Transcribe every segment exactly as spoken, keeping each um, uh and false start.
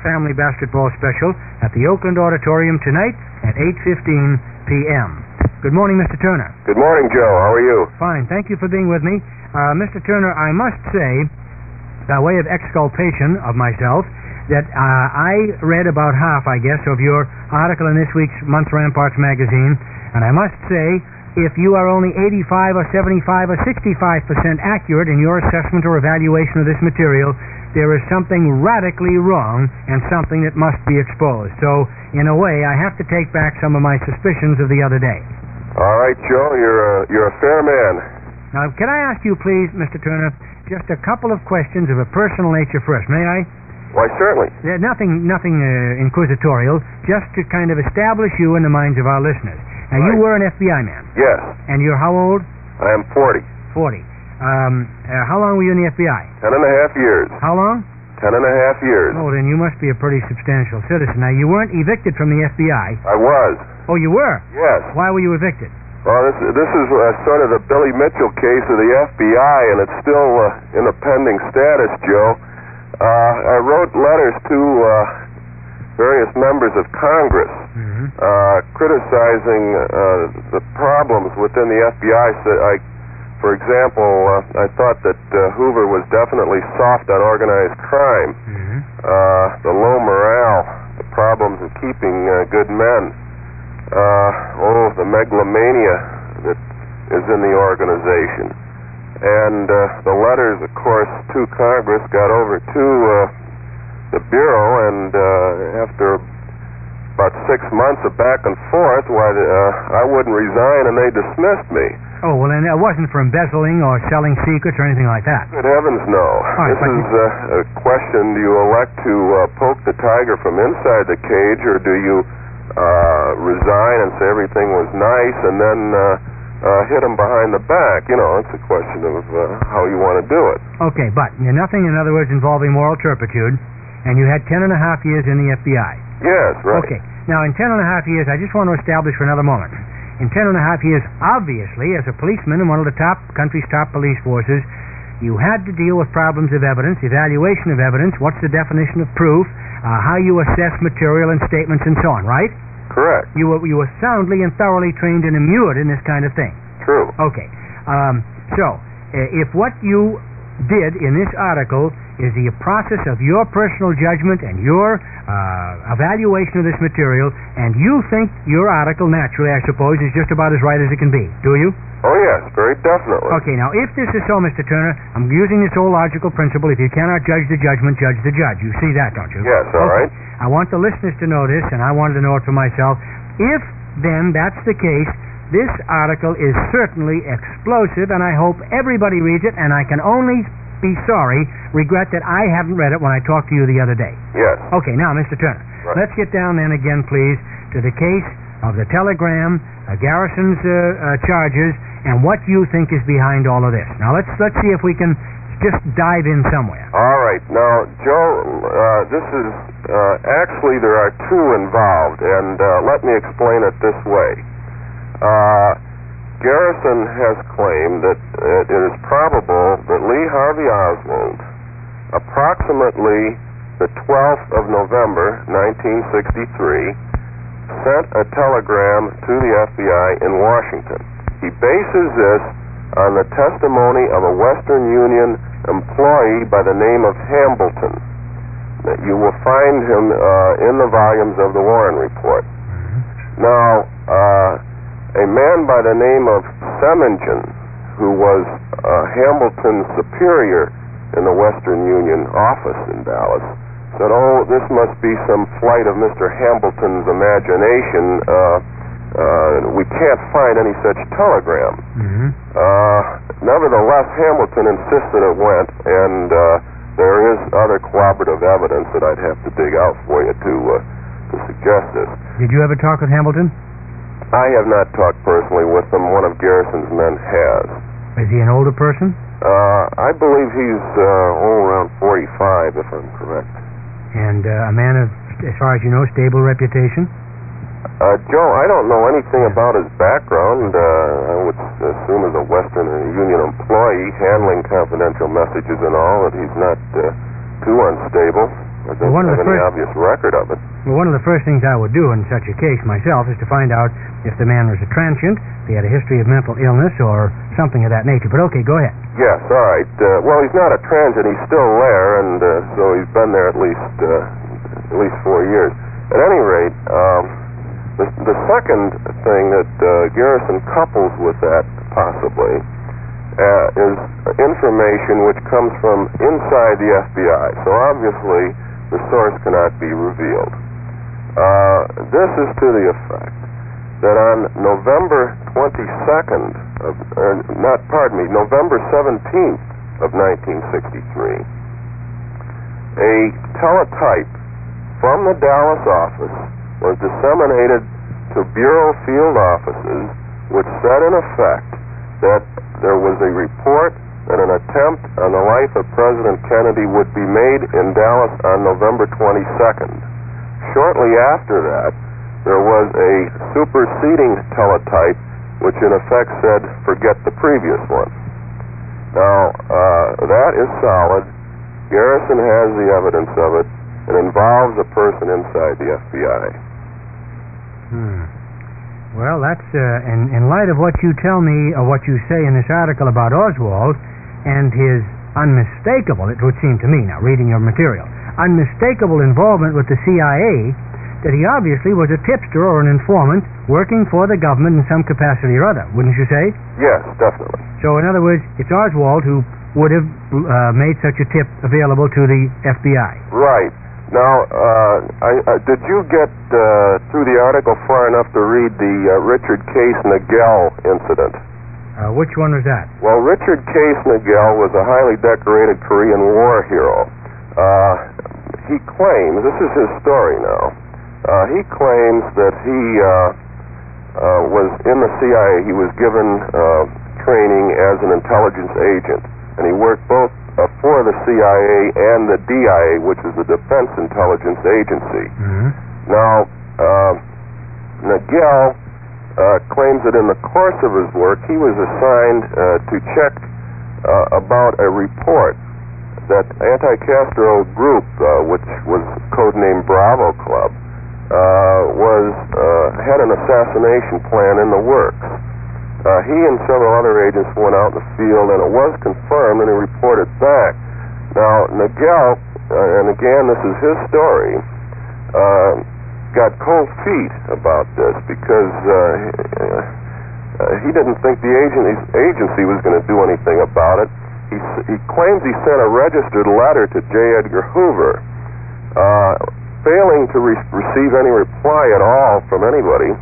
family basketball special at the Oakland Auditorium tonight at eight fifteen p.m. Good morning, Mister Turner. Good morning, Joe. How are you? Fine. Thank you for being with me. Uh, Mister Turner, I must say, by way of exculpation of myself, that uh, I read about half, I guess, of your article in this week's Month Ramparts magazine, and I must say, if you are only eighty-five or seventy-five or sixty-five percent accurate in your assessment or evaluation of this material, there is something radically wrong and something that must be exposed. So, in a way, I have to take back some of my suspicions of the other day. All right, Joe, you're a, you're a fair man. Now, can I ask you, please, Mister Turner, just a couple of questions of a personal nature first, may I? Why, certainly. Yeah, nothing nothing uh, inquisitorial, just to kind of establish you in the minds of our listeners. Now, right. You were an F B I man. Yes. And you're how old? I am forty. forty. Um, uh, how long were you in the F B I? Ten and a half years. How long? Ten and a half years. Oh, then you must be a pretty substantial citizen. Now, you weren't evicted from the F B I. I was. Oh, you were? Yes. Why were you evicted? Well, this, this is uh, sort of the Billy Mitchell case of the F B I, and it's still uh, in a pending status, Joe. Uh, I wrote letters to uh, various members of Congress mm-hmm. uh, criticizing uh, the problems within the F B I. So I, for example, uh, I thought that uh, Hoover was definitely soft on organized crime, mm-hmm. uh, the low morale, the problems in keeping uh, good men, uh, oh, the megalomania that is in the organization. And uh, the letters, of course, to Congress got over to uh, the Bureau, and uh, after about six months of back and forth, why uh, I wouldn't resign, and they dismissed me. Oh, well, and it wasn't for embezzling or selling secrets or anything like that. Good heavens, no. Right, this is uh, a question: do you elect to uh, poke the tiger from inside the cage, or do you uh, resign and say everything was nice, and then uh, Uh, hit him behind the back? You know, it's a question of uh, how you want to do it. Okay, but nothing, in other words, involving moral turpitude, and you had ten and a half years in the F B I. Yes, right. Okay, now in ten and a half years, I just want to establish for another moment. In ten and a half years, obviously, as a policeman in one of the top country's top police forces, you had to deal with problems of evidence, evaluation of evidence, what's the definition of proof, uh, how you assess material and statements and so on, right? Correct. You were you were soundly and thoroughly trained and immured in this kind of thing. True. Okay. Um, so, uh, if what you did in this article is the process of your personal judgment and your uh, evaluation of this material, and you think your article, naturally, I suppose, is just about as right as it can be, do you? Oh, yes, very definitely. Okay, now, if this is so, Mister Turner, I'm using this old logical principle: if you cannot judge the judgment, judge the judge. You see that, don't you? Yes, all okay. right. I want the listeners to know this, and I wanted to know it for myself. If, then, that's the case, this article is certainly explosive, and I hope everybody reads it, and I can only be sorry, regret that I haven't read it when I talked to you the other day. Yes. Okay, now, Mister Turner, right. Let's get down then again, please, to the case of the telegram, uh, Garrison's uh, uh, charges, and what you think is behind all of this. Now, let's let's see if we can just dive in somewhere. All right. Now, Joe, uh, this is uh, actually there are two involved, and uh, let me explain it this way. Uh, Garrison has claimed that it is probable that Lee Harvey Oswald, approximately the twelfth of November, nineteen sixty-three, sent a telegram to the F B I in Washington. He bases this on the testimony of a Western Union employee by the name of Hambleton. You will find him uh, in the volumes of the Warren Report. Now, uh, a man by the name of Semingen, who was uh, Hambleton's superior in the Western Union office in Dallas, said, oh, this must be some flight of Mister Hambleton's imagination. Uh, uh, we can't find any such telegram. Mm-hmm. Uh, nevertheless, Hamilton insisted it went, and uh, there is other corroborative evidence that I'd have to dig out for you to, uh, to suggest this. Did you ever talk with Hambleton? I have not talked personally with him. One of Garrison's men has. Is he an older person? Uh, I believe he's uh, oh, around forty-five, if I'm correct. And uh, a man of, as far as you know, stable reputation? Uh, Joe, I don't know anything about his background. Uh, I would assume as a Western Union employee handling confidential messages and all that he's not uh, too unstable. Or doesn't Well, one of have the any first- obvious record of it. Well, one of the first things I would do in such a case myself is to find out if the man was a transient, if he had a history of mental illness, or something of that nature. But okay, go ahead. Yes, all right. Uh, well, he's not a transient. He's still there, and uh, so he's been there at least uh, at least four years. At any rate, um, the, the second thing that uh, Garrison couples with that, possibly, uh, is information which comes from inside the F B I. So obviously, the source cannot be revealed. Uh, this is to the effect that on November twenty-second, of, uh, not, pardon me, November seventeenth of nineteen sixty-three, a teletype from the Dallas office was disseminated to Bureau field offices, which said in effect that there was a report that an attempt on the life of President Kennedy would be made in Dallas on November twenty-second. Shortly after that, there was a superseding teletype which in effect said, forget the previous one. Now, uh, that is solid. Garrison has the evidence of it. It involves a person inside the F B I. Hmm. Well, that's, uh, in, in light of what you tell me, or what you say in this article about Oswald, and his unmistakable, it would seem to me now, reading your material, unmistakable involvement with the C I A, that he obviously was a tipster or an informant working for the government in some capacity or other, wouldn't you say? Yes, definitely. So, in other words, it's Oswald who would have uh, made such a tip available to the F B I. Right. Now, uh, I, uh, did you get uh, through the article far enough to read the uh, Richard Case Nagel incident? Uh, which one was that? Well, Richard Case Nagel was a highly decorated Korean War hero. Uh, he claims, this is his story now, uh, he claims that he uh, uh, was in the C I A. He was given uh, training as an intelligence agent, and he worked both uh, for the C I A and the D I A, which is the Defense Intelligence Agency. Mm-hmm. Now, uh, Nagel uh, claims that in the course of his work, he was assigned uh, to check uh, about a report that anti-Castro group, uh, which was codenamed Bravo Club, uh, was uh, had an assassination plan in the works. Uh, he and several other agents went out in the field, and it was confirmed, and he reported back. Now, Nagel, uh, and again, this is his story, uh, got cold feet about this because uh, uh, he didn't think the agent, agency was going to do anything about it. He, he claims he sent a registered letter to J. Edgar Hoover, uh, failing to re- receive any reply at all from anybody.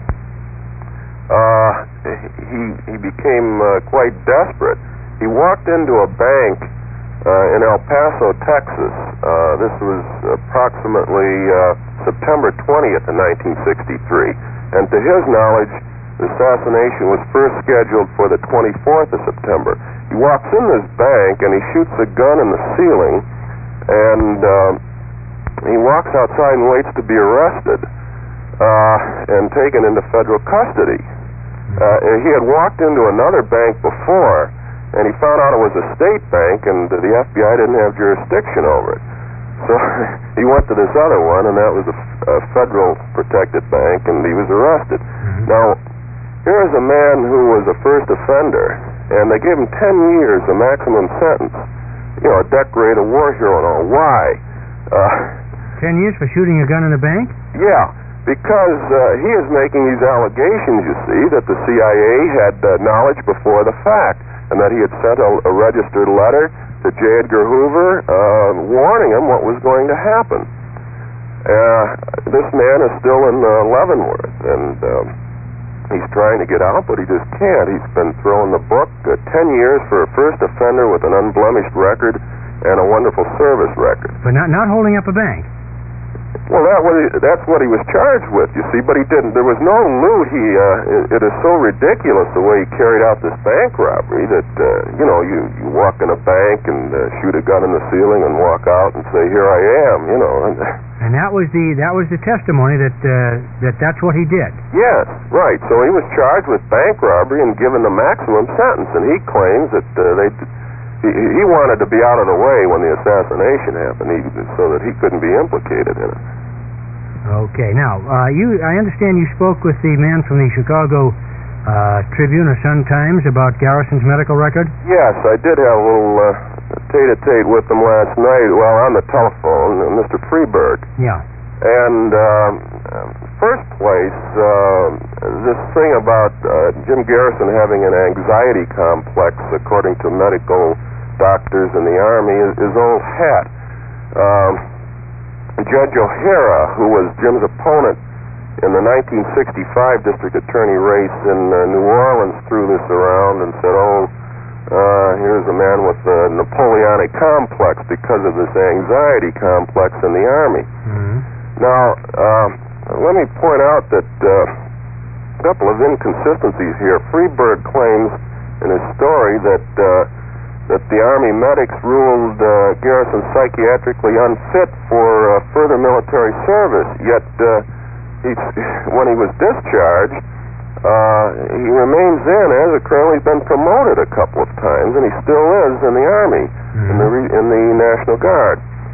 Uh, he, he became uh, quite desperate. He walked into a bank uh, in El Paso, Texas. Uh, this was approximately uh, September twentieth of nineteen sixty-three. And to his knowledge, the assassination was first scheduled for the twenty-fourth of September. He walks in this bank and he shoots a gun in the ceiling, and uh, he walks outside and waits to be arrested uh, and taken into federal custody. Uh, he had walked into another bank before, and he found out it was a state bank, and the F B I didn't have jurisdiction over it. So he went to this other one, and that was a, a federal protected bank, and he was arrested. Mm-hmm. Now, here is a man who was a first offender, and they gave him ten years, a maximum sentence. You know, a decorated war hero and all. Why? Uh, Ten years for shooting a gun in a bank? yeah. Because uh, he is making these allegations, you see, that the C I A had uh, knowledge before the fact, and that he had sent a, a registered letter to J. Edgar Hoover uh, warning him what was going to happen. Uh, this man is still in uh, Leavenworth, and um, he's trying to get out, but he just can't. He's been thrown the book, uh, ten years for a first offender with an unblemished record and a wonderful service record. For not, not holding up a bank? Well, that was, that's what he was charged with, you see, but he didn't. There was no loot. He, uh, it, it is so ridiculous the way he carried out this bank robbery that, uh, you know, you, you walk in a bank and uh, shoot a gun in the ceiling and walk out and say, here I am, you know. And that was the that was the testimony that uh, that that's what he did. Yes, right. So he was charged with bank robbery and given the maximum sentence, and he claims that uh, they he, he wanted to be out of the way when the assassination happened, he, so that he couldn't be implicated in it. Okay. Now, uh, you, I understand you spoke with the man from the Chicago uh, Tribune or Sun-Times about Garrison's medical record? Yes, I did have a little uh, tete-a-tete with him last night, well, on the telephone, uh, Mister Freeberg. Yeah. And uh, first place, uh, this thing about uh, Jim Garrison having an anxiety complex, according to medical doctors in the Army, is, is old hat. Um, Judge O'Hara, who was Jim's opponent in the nineteen sixty-five district attorney race in uh, New Orleans, threw this around and said, oh, uh, here's a man with a Napoleonic complex because of this anxiety complex in the Army. Mm-hmm. Now, uh, let me point out that uh, a couple of inconsistencies here. Freeberg claims in his story that uh, that the Army medics ruled uh, Garrison psychiatrically unfit for uh, further military service, yet uh, he, when he was discharged, uh, he remains in as a colonel. He's been promoted a couple of times, and he still is in the Army, mm-hmm. in the re- in the National Guard.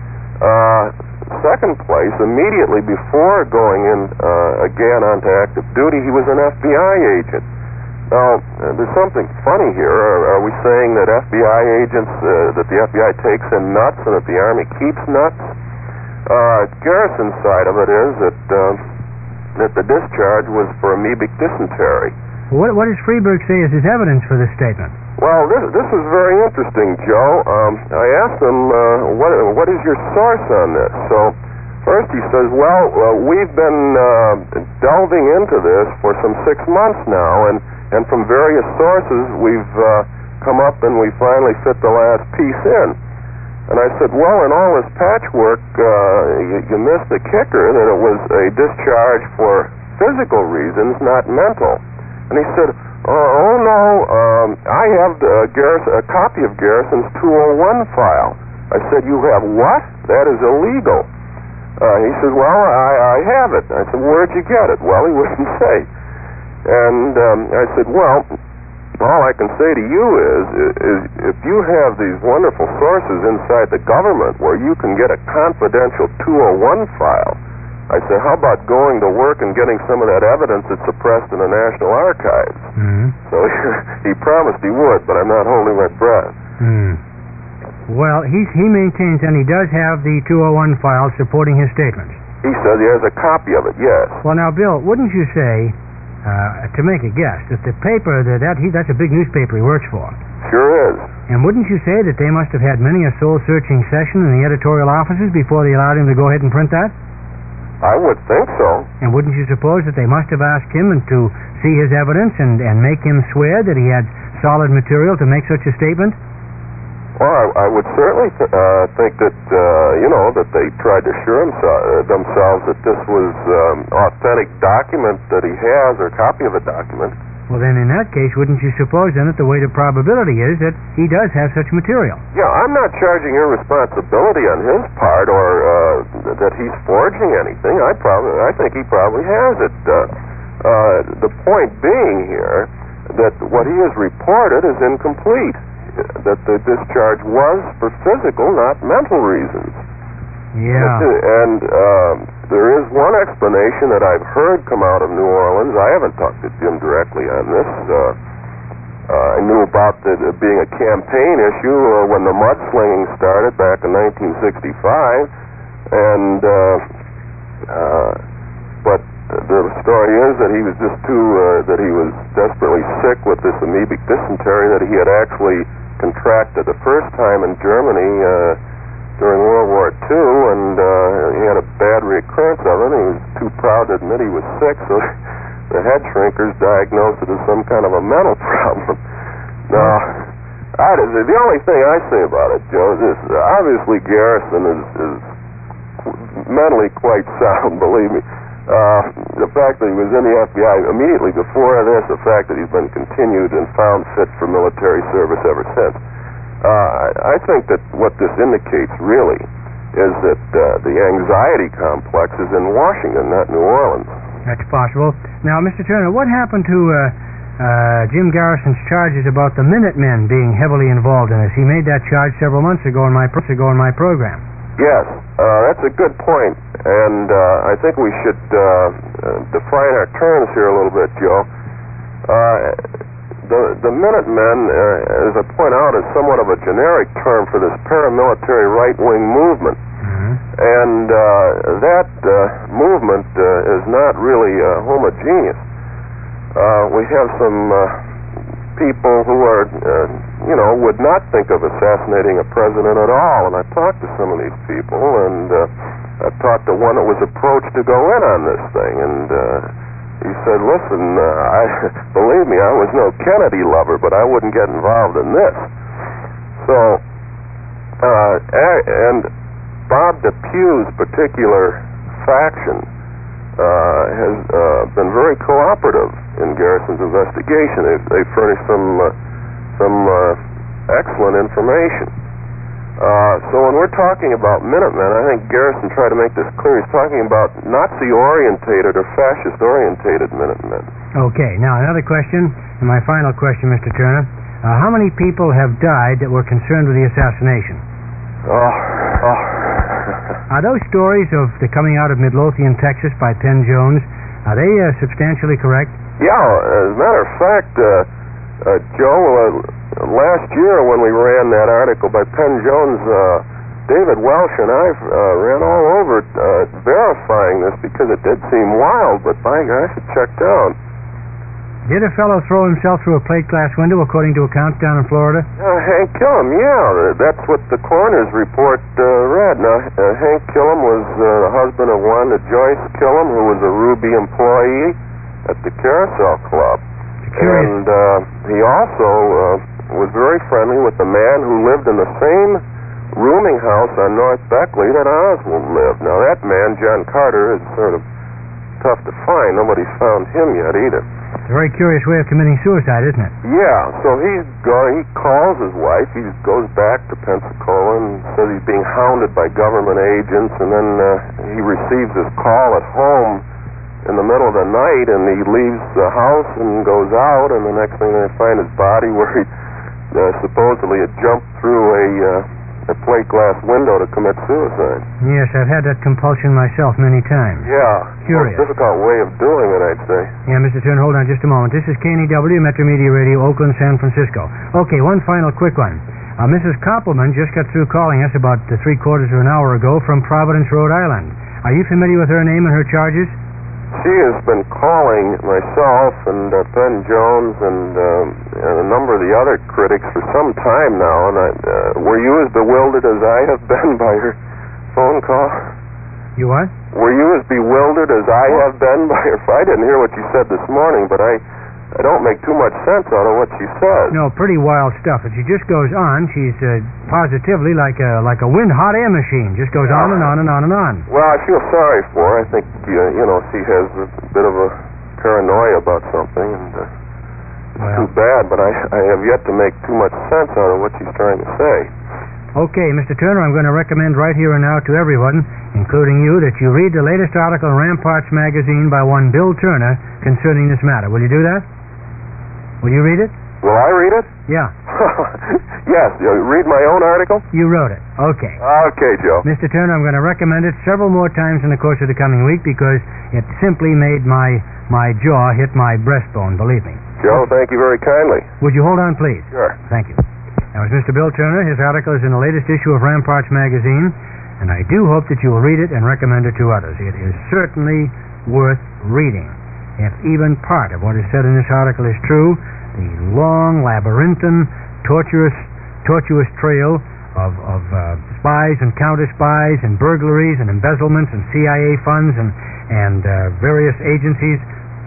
Uh, Second place, immediately before going in uh, again onto active duty, he was an F B I agent. Now, uh, there's something funny here. Are, are we saying that F B I agents, uh, that the F B I takes in nuts and that the Army keeps nuts? Uh, Garrison's side of it is that uh, that the discharge was for amoebic dysentery. What, what does Freeberg say is his evidence for this statement? Well, this this is very interesting, Joe. Um, I asked him, uh, what what is your source on this? So, first he says, well, uh, we've been uh, delving into this for some six months now, and, and from various sources we've uh, come up and we finally fit the last piece in. And I said, well, in all this patchwork, uh, you, you missed the kicker, that it was a discharge for physical reasons, not mental. And he said, Uh, oh no, um, I have uh, Garrison, a copy of Garrison's two oh one file. I said, you have what? That is illegal. Uh, he said, well, I, I have it. I said, where'd you get it? Well, he wouldn't say. And um, I said, well, all I can say to you is, is if you have these wonderful sources inside the government where you can get a confidential two oh one file, I said, how about going to work and getting some of that evidence that's suppressed in the National Archives? Mm-hmm. So he promised he would, but I'm not holding my breath. Mm. Well, he, he maintains, and he does have the two oh one file supporting his statements. He says he has a copy of it, yes. Well, now, Bill, wouldn't you say, uh, to make a guess, that the paper, that, that he, that's a big newspaper he works for. Sure is. And wouldn't you say that they must have had many a soul-searching session in the editorial offices before they allowed him to go ahead and print that? I would think so. And wouldn't you suppose that they must have asked him to see his evidence and, and make him swear that he had solid material to make such a statement? Well, I, I would certainly th- uh, think that, uh, you know, that they tried to assure himself, uh, themselves that this was um, authentic document that he has, or copy of a document. Well, then in that case, wouldn't you suppose then that the weight of probability is that he does have such material? Yeah, I'm not charging irresponsibility on his part, or uh, that he's forging anything. I probably, I think he probably has it. Uh, uh, the point being here that what he has reported is incomplete. That the discharge was for physical, not mental reasons. Yeah. And uh, there is one explanation that I've heard come out of New Orleans. I haven't talked to Jim directly on this. Uh, uh, I knew about it being a campaign issue uh, when the mudslinging started back in nineteen sixty-five, and uh, uh, but the story is that he was just too uh, that he was desperately sick with this amoebic dysentery that he had actually contracted the first time in Germany uh, during World War Two, and uh, he had a bad recurrence of it. He was too proud to admit he was sick, so the head shrinkers diagnosed it as some kind of a mental problem. Now, I, the only thing I say about it, Joe, is this. Obviously Garrison is, is mentally quite sound, believe me. Uh, the fact that he was in the F B I immediately before this, the fact that he's been continued and found fit for military service ever since. Uh, I think that what this indicates really is that uh, the anxiety complex is in Washington, not New Orleans. That's possible. Now, Mister Turner, what happened to uh, uh, Jim Garrison's charges about the Minutemen being heavily involved in this. He made that charge several months ago in my, ago in my program. Yes, uh, that's a good point, and uh, I think we should uh, uh, define our terms here a little bit, Joe. Uh, the, the Minutemen, uh, as I point out, is somewhat of a generic term for this paramilitary right-wing movement. Mm-hmm. And uh, that uh, movement uh, is not really uh, homogeneous. Uh, we have some uh, people who are, uh, you know, would not think of assassinating a president at all. And I talked to some of these people, and uh, I talked to one that was approached to go in on this thing, and uh, he said, listen, uh, I believe me, I was no Kennedy lover, but I wouldn't get involved in this. So, uh, and Bob Depew's particular faction uh, has uh, been very cooperative in Garrison's investigation. They've, they've furnished some uh, some uh, excellent information. Uh, so when we're talking about Minutemen, I think Garrison tried to make this clear. He's talking about Nazi-orientated or fascist-orientated Minutemen. Okay, now another question, and my final question, Mister Turner. Uh, how many people have died that were concerned with the assassination? Oh, oh. Are those stories of the coming out of Midlothian, Texas by Penn Jones, are they uh, substantially correct? Yeah, as a matter of fact, uh, uh, Joe, uh, last year when we ran that article by Penn Jones, uh, David Welsh and I uh, ran all over uh, verifying this because it did seem wild, but by gosh, it checked out. Did a fellow throw himself through a plate glass window, according to accounts down in Florida? Uh, Hank Killam, yeah, that's what the coroner's report uh, read. Now, uh, Hank Killam was uh, the husband of Wanda Joyce Killam, who was a Ruby employee at the Carousel Club. Curious. And uh, he also uh, was very friendly with the man who lived in the same rooming house on North Beckley that Oswald lived. Now, that man, John Carter, is sort of tough to find. Nobody's found him yet either. It's a very curious way of committing suicide, isn't it? Yeah, so he's going, he calls his wife, he goes back to Pensacola and says he's being hounded by government agents, and then uh, he receives this call at home in the middle of the night, and he leaves the house and goes out, and the next thing they find his body where he uh, supposedly had jumped through a, uh, a plate glass window to commit suicide. Yes, I've had that compulsion myself many times. Yeah, Curious. Most difficult way of doing it, I'd say. Yeah, Mister Turner, hold on just a moment. This is K N E W, Metro Media Radio, Oakland, San Francisco. Okay, one final quick one. Uh, Missus Koppelman just got through calling us about uh, three quarters of an hour ago from Providence, Rhode Island. Are you familiar with her name and her charges? She has been calling myself and uh, Ben Jones and, um, and a number of the other critics for some time now. And I, uh, were you as bewildered as I have been by her phone call? You what? Were you as bewildered as I have been by her? I didn't hear what you said this morning, but I, I don't make too much sense out of what she says. No, pretty wild stuff. And she just goes on. She's uh, positively like a like a wind hot air machine. Just goes on and on and on and on. Well, I feel sorry for her. I think uh, you know she has a bit of a paranoia about something, and uh, it's Well. too bad. But I I have yet to make too much sense out of what she's trying to say. Okay, Mister Turner, I'm going to recommend right here and now to everyone, including you, that you read the latest article in Ramparts magazine by one Bill Turner concerning this matter. Will you do that? Will you read it? Will I read it? Yeah. Yes. You read my own article? You wrote it. Okay. Okay, Joe. Mister Turner, I'm going to recommend it several more times in the course of the coming week because it simply made my my jaw hit my breastbone, believe me. Joe, thank you very kindly. Would you hold on, please? Sure. Thank you. That was Mister Bill Turner. His article is in the latest issue of Ramparts magazine, and I do hope that you will read it and recommend it to others. It is certainly worth reading. If even part of what is said in this article is true, the long, labyrinthine, torturous, tortuous trail of, of uh, spies and counter-spies and burglaries and embezzlements and C I A funds and, and uh, various agencies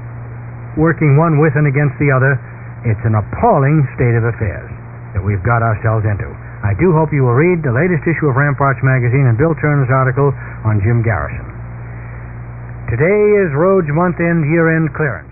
working one with and against the other, it's an appalling state of affairs that we've got ourselves into. I do hope you will read the latest issue of Ramparts magazine and Bill Turner's article on Jim Garrison. Today is Rhodes month-end, year-end clearance.